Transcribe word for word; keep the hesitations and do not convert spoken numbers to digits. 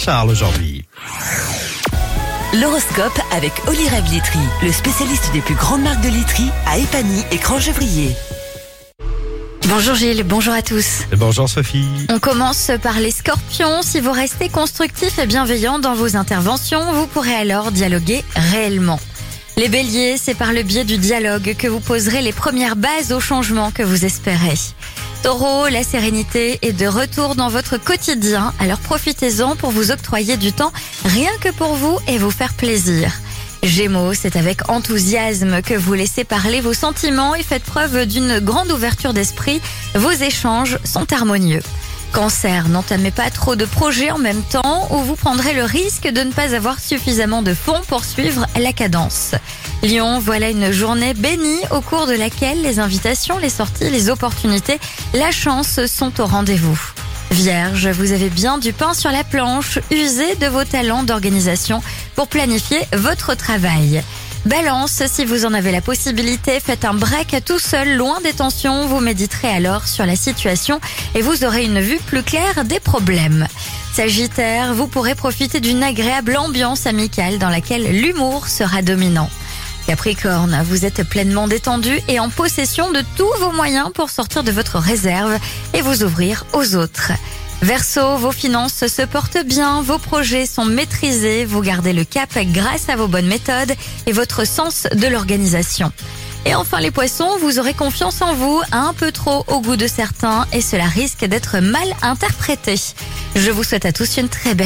Saint-Charles aujourd'hui. L'horoscope avec Olireb Laiterie, le spécialiste des plus grandes marques de laiterie à Épagny et Crangevrier. Bonjour Gilles, bonjour à tous. Et bonjour Sophie. On commence par les scorpions. Si vous restez constructif et bienveillant dans vos interventions, vous pourrez alors dialoguer réellement. Les béliers, c'est par le biais du dialogue que vous poserez les premières bases au changement que vous espérez. Taureau, la sérénité est de retour dans votre quotidien, alors profitez-en pour vous octroyer du temps rien que pour vous et vous faire plaisir. Gémeaux, c'est avec enthousiasme que vous laissez parler vos sentiments et faites preuve d'une grande ouverture d'esprit. Vos échanges sont harmonieux. Cancer, n'entamez pas trop de projets en même temps ou vous prendrez le risque de ne pas avoir suffisamment de fonds pour suivre la cadence. Lion, voilà une journée bénie au cours de laquelle les invitations, les sorties, les opportunités, la chance sont au rendez-vous. Vierge, vous avez bien du pain sur la planche, usez de vos talents d'organisation pour planifier votre travail. Balance, si vous en avez la possibilité, faites un break tout seul, loin des tensions, vous méditerez alors sur la situation et vous aurez une vue plus claire des problèmes. Sagittaire, vous pourrez profiter d'une agréable ambiance amicale dans laquelle l'humour sera dominant. Capricorne, vous êtes pleinement détendu et en possession de tous vos moyens pour sortir de votre réserve et vous ouvrir aux autres. Verseau, vos finances se portent bien, vos projets sont maîtrisés, vous gardez le cap grâce à vos bonnes méthodes et votre sens de l'organisation. Et enfin les poissons, vous aurez confiance en vous, un peu trop au goût de certains et cela risque d'être mal interprété. Je vous souhaite à tous une très belle